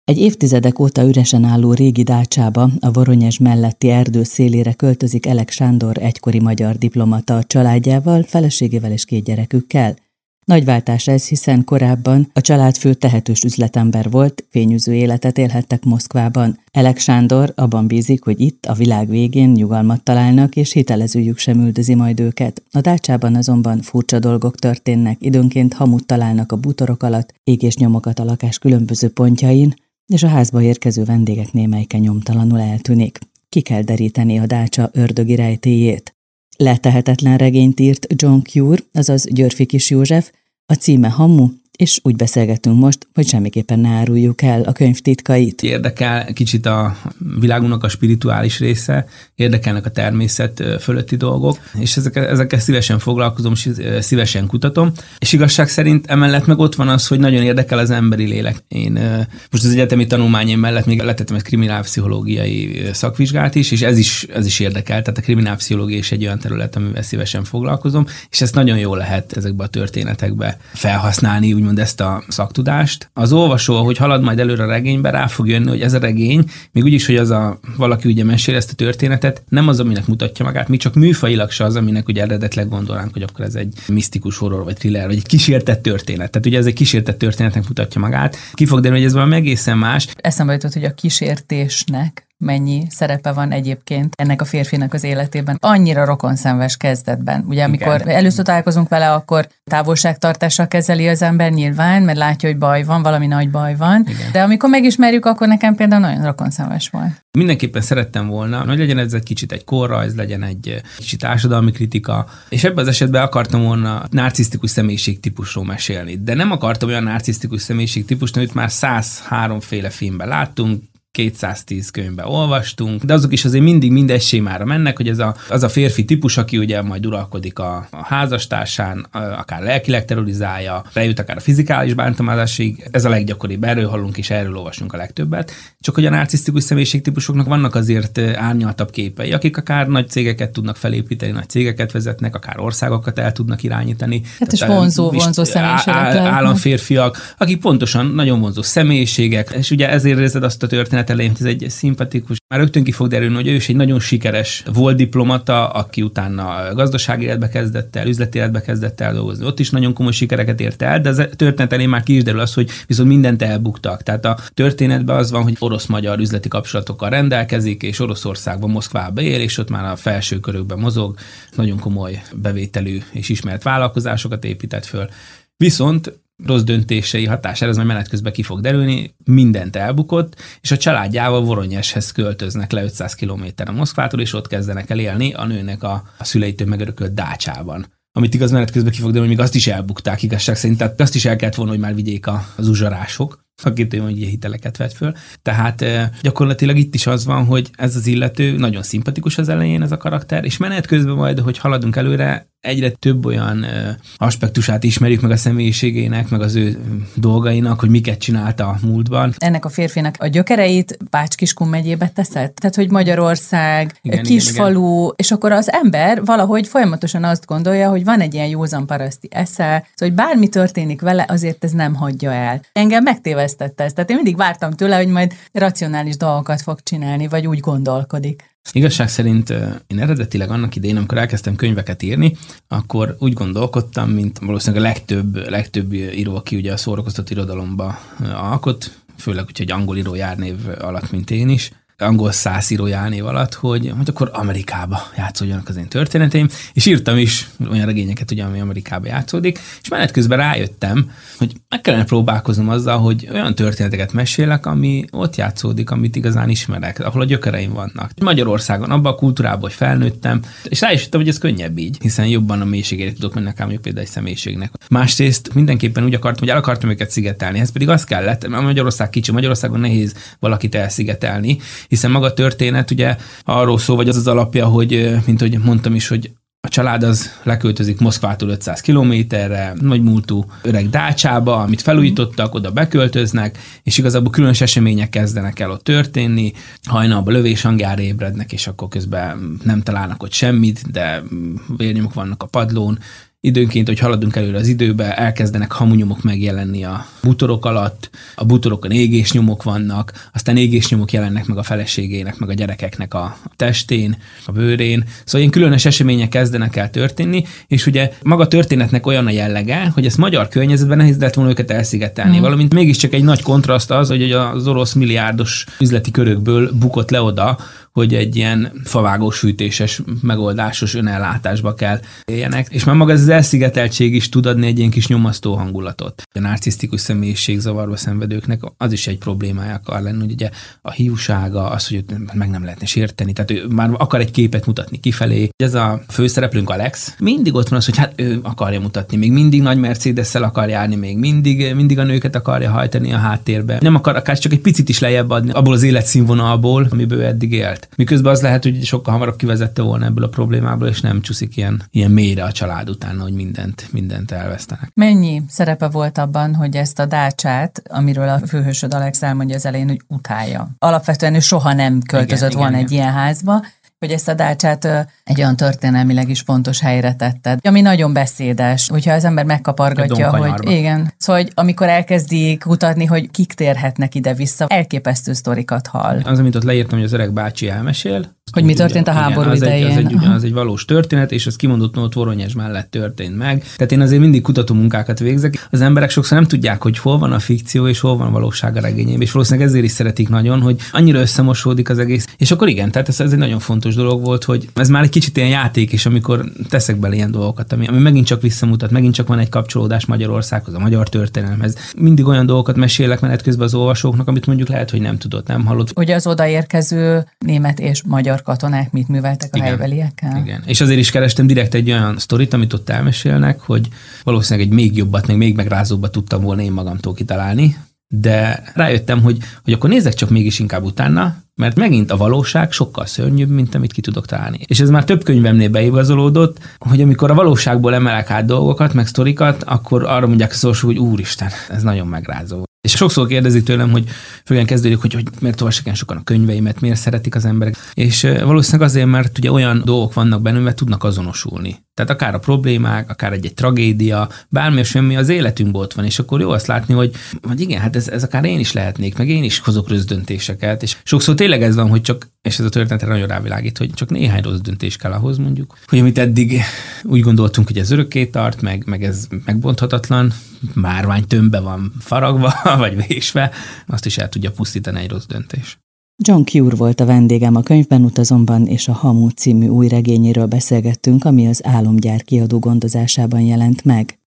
Egy évtizedek óta üresen álló régi dácsába, a Voronyezs melletti erdő szélére költözik Elek Sándor egykori magyar diplomata családjával, feleségével és 2 gyerekükkel. Nagy váltás ez, hiszen korábban a családfő tehetős üzletember volt, fényűző életet élhettek Moszkvában. Elek Sándor abban bízik, hogy itt, a világ végén nyugalmat találnak, és hitelezőjük sem üldözi majd őket. A dácsában azonban furcsa dolgok történnek, időnként hamut találnak a bútorok alatt, égésnyomokat a lakás különböző pontjain, és a házba érkező vendégek némelyike nyomtalanul eltűnik. Ki kell deríteni a dácsa ördögi rejtélyét. Letehetetlen regényt írt John Cure, azaz Györffy Kis József, a címe Hamu, és úgy beszélgetünk most, hogy semmiképpen ne áruljuk el a könyv titkait. Érdekel kicsit a világunknak a spirituális része, érdekelnek a természet fölötti dolgok, és ezekkel szívesen foglalkozom, és szívesen kutatom. És igazság szerint emellett meg ott van az, hogy nagyon érdekel az emberi lélek. Én most az egyetemi tanulmányom mellett még letettem egy kriminálpszichológiai szakvizsgát is, és ez is érdekel. Tehát a kriminálpszichológia is egy olyan terület, amivel szívesen foglalkozom, és ezt nagyon jól lehet ezekbe a történetekbe felhasználni, úgymond ezt a szaktudást. Az olvasó, ahogy halad majd előre a regénybe, rá fog jönni, hogy ez a regény, még úgyis, hogy valaki ugye mesél ezt a történetet, nem az, aminek mutatja magát, mi csak műfajilag se az, aminek ugye eredetileg gondolnánk, hogy akkor ez egy misztikus horror, vagy thriller, vagy egy kísértett történet. Tehát ugye ez egy kísértett történetnek mutatja magát. Ki fog derülni, hogy ez valami egészen más. Eszembe jutott, hogy a kísértésnek mennyi szerepe van egyébként ennek a férfinak az életében. Annyira rokonszenves kezdetben. Ugye amikor először találkozunk vele, akkor távolságtartással kezeli az ember nyilván, mert látja, hogy baj van, valami nagy baj van. Igen. De amikor megismerjük, akkor nekem például nagyon rokonszenves volt. Mindenképpen szerettem volna, hogy legyen ez egy kicsit egy korrajz, legyen egy kicsit társadalmi kritika, és ebben az esetben akartam volna narcisztikus személyiségtípusról mesélni. De nem akartam olyan narcisztikus személyiségtípust, amit már 103 féle filmben láttunk, 210 könyvben olvastunk, de azok is azért mindig mindegy sémára mennek, hogy az a férfi típus, aki ugye majd uralkodik a házastársán, akár lelkileg terrorizálja, eljut akár a fizikális bántalmazásig, ez a leggyakoribb, erről hallunk és erről olvasunk a legtöbbet. Csak hogy a narcisztikus személyiségtípusoknak vannak azért árnyaltabb képei, akik akár nagy cégeket tudnak felépíteni, nagy cégeket vezetnek, akár országokat el tudnak irányítani. Hát és vonzó személyiségek. Államférfiak, akik pontosan nagyon vonzó személyiségek, és ugye ezért érzed azt a történet elején, hogy ez egy szimpatikus. Már rögtön ki fog derülni, hogy ő is egy nagyon sikeres volt diplomata, aki utána gazdasági életbe kezdett el, üzleti életbe kezdett el dolgozni. Ott is nagyon komoly sikereket ért el, de a történet elején már ki is derül az, hogy viszont mindent elbuktak. Tehát a történetben az van, hogy orosz-magyar üzleti kapcsolatokkal rendelkezik, és Oroszországban, Moszkvába ér, és ott már a felső körökben mozog, nagyon komoly bevételű és ismert vállalkozásokat épített föl. Viszont rossz döntései hatására, ez majd menet közben ki fog derülni, mindent elbukott, és a családjával Voronyezshez költöznek le 500 kilométerre Moszkvától, és ott kezdenek el élni a nőnek a szüleitől megörökölt dácsában. Amit igaz menet közben ki fog derülni, még azt is elbukták igazság szerint, tehát azt is el kellett volna, hogy már vigyék az uzsarások, akit ő ugye hiteleket vett föl. Tehát gyakorlatilag itt is az van, hogy ez az illető nagyon szimpatikus az elején, ez a karakter, és menet közben majd, hogy haladunk előre, egyre több olyan aspektusát ismerjük meg a személyiségének, meg az ő dolgainak, hogy miket csinálta a múltban. Ennek a férfinak a gyökereit Bács-Kiskun megyébe teszed? Tehát, hogy Magyarország, kisfalu, és akkor az ember valahogy folyamatosan azt gondolja, hogy van egy ilyen józan paraszti esze, szóval, hogy bármi történik vele, azért ez nem hagyja el. Engem megtévesztette ez. Tehát én mindig vártam tőle, hogy majd racionális dolgokat fog csinálni, vagy úgy gondolkodik. Igazság szerint én eredetileg annak idején, amikor elkezdtem könyveket írni, akkor úgy gondolkodtam, mint valószínűleg a legtöbb író, aki ugye a szórakoztató irodalomba alkot, főleg úgyhogy angol író járnév alatt, mint én is, angol száz író járnév alatt, hogy akkor Amerikába játszódjanak az én történeteim, és írtam is olyan regényeket, ugye, ami Amerikába játszódik, és menet közben rájöttem, hogy meg kellene próbálkoznom azzal, hogy olyan történeteket mesélek, ami ott játszódik, amit igazán ismerek, ahol a gyökereim vannak. Magyarországon, abban a kultúrában, hogy felnőttem, és rá is jöttem, hogy ez könnyebb így, hiszen jobban a mélységére tudok menni, akár mondjuk például egy személyiségnek. Másrészt mindenképpen úgy akartam, hogy el akartam őket szigetelni, ez pedig az kellett, mert Magyarország kicsi, Magyarországon nehéz valakit elszigetelni, hiszen maga a történet ugye arról szól, vagy az az alapja, hogy, mint hogy mondtam is, hogy a család az leköltözik Moszkvától 500 kilométerre, nagy múltú öreg dácsába, amit felújítottak, oda beköltöznek, és igazából különös események kezdenek el ott történni, hajnalban lövéshangjára ébrednek, és akkor közben nem találnak ott semmit, de vérnyomok vannak a padlón. időnként, hogy haladunk előre az időbe, elkezdenek hamunyomok megjelenni a bútorok alatt, a bútorokon égésnyomok vannak, aztán égésnyomok jelennek meg a feleségének, meg a gyerekeknek a testén, a bőrén. Szóval ilyen különös események kezdenek el történni, és ugye maga történetnek olyan a jellege, hogy ezt magyar környezetben nehéz lett volna őket elszigetelni. Valamint mégiscsak egy nagy kontraszt az, hogy az orosz milliárdos üzleti körökből bukott le oda, hogy egy ilyen favágósűtéses, megoldásos önellátásba kell éljenek. És már maga ez az elszigeteltség is tud adni egy ilyen kis nyomasztó hangulatot. A narcisztikus személyiségzavarba szenvedőknek az is egy problémája akar lenni, hogy ugye a hiúsága, az, hogy meg nem lehetne sérteni, tehát ő már akar egy képet mutatni kifelé. Ez a főszereplőnk Alex, mindig ott van az, hogy hát ő akarja mutatni, még mindig nagy Mercedes-szel akar járni, még mindig a nőket akarja hajtani a háttérbe. Nem akar akár csak egy picit is lejjebb adni abból az életszínvonalból, amiből eddig élt. Miközben az lehet, hogy sokkal hamarabb kivezette volna ebből a problémából, és nem csúszik ilyen mélyre a család utána, hogy mindent elvesztenek. Mennyi szerepe volt abban, hogy ezt a dácsát, amiről a főhősöd Alex elmondja az elején, hogy utálja? Alapvetően ő soha nem költözött volna egy ilyen házba, hogy ezt a dácsát egy olyan történelmileg is fontos helyre tetted, ami nagyon beszédes, hogyha az ember megkapargatja, hogy igen. Szóval, hogy amikor elkezdik kutatni, hogy kik térhetnek ide-vissza, elképesztő sztorikat hall. Az, amit ott leírtam, hogy az öreg bácsi elmesél, hogy mi történt a háború idején. Az egy valós történet, és az kimondottan ott Voronyezs mellett történt meg. Tehát én azért mindig kutatómunkákat végzek. Az emberek sokszor nem tudják, hogy hol van a fikció, és hol van a valóság a regényében, és valószínűleg ezért is szeretik nagyon, hogy annyira összemosódik az egész. És akkor igen, tehát ez egy nagyon fontos dolog volt, hogy ez már egy kicsit ilyen játék is, amikor teszek bele ilyen dolgokat, ami megint csak visszamutat, megint csak van egy kapcsolódás Magyarországhoz, a magyar történelemhez. Mindig olyan dolgokat mesélek menet közben az olvasóknak, amit mondjuk lehet, hogy nem tudott, nem hallott. Hogy az odaérkező német és magyar katonák mit műveltek a helybeliekkel? Igen. És azért is kerestem direkt egy olyan sztorit, amit ott elmesélnek, hogy valószínűleg egy még jobbat, még megrázóbbat tudtam volna én magamtól kitalálni, de rájöttem, hogy akkor nézzek csak mégis inkább utána, mert megint a valóság sokkal szörnyűbb, mint amit ki tudok találni. És ez már több könyvemnél beigazolódott, hogy amikor a valóságból emelek át dolgokat, meg sztorikat, akkor arra mondják a szorosok, hogy úristen, ez nagyon megrázó. És sokszor kérdezik tőlem, hogy főleg kezdődik, hogy miért olvassák ilyen sokan a könyveimet, miért szeretik az emberek. És valószínűleg azért, mert ugye olyan dolgok vannak benne, mert tudnak azonosulni. Tehát akár a problémák, akár egy tragédia, bármi semmi az életünkben ott van, és akkor jó azt látni, hogy igen, hát ez akár én is lehetnék, meg én is hozok rossz döntéseket. És sokszor tényleg ez van, hogy csak, és ez a történetre nagyon rávilágít, hogy csak néhány rossz döntés kell ahhoz mondjuk, hogy amit eddig úgy gondoltunk, hogy ez örökké tart, meg ez megbonthatatlan, márványtömbbe van faragva, vagy vésve, azt is el tudja pusztítani egy rossz döntés. John Cure volt a vendégem a Könyvben utazomban, és a Hamu című új regényéről beszélgettünk, ami az Álomgyár kiadó gondozásában jelent meg.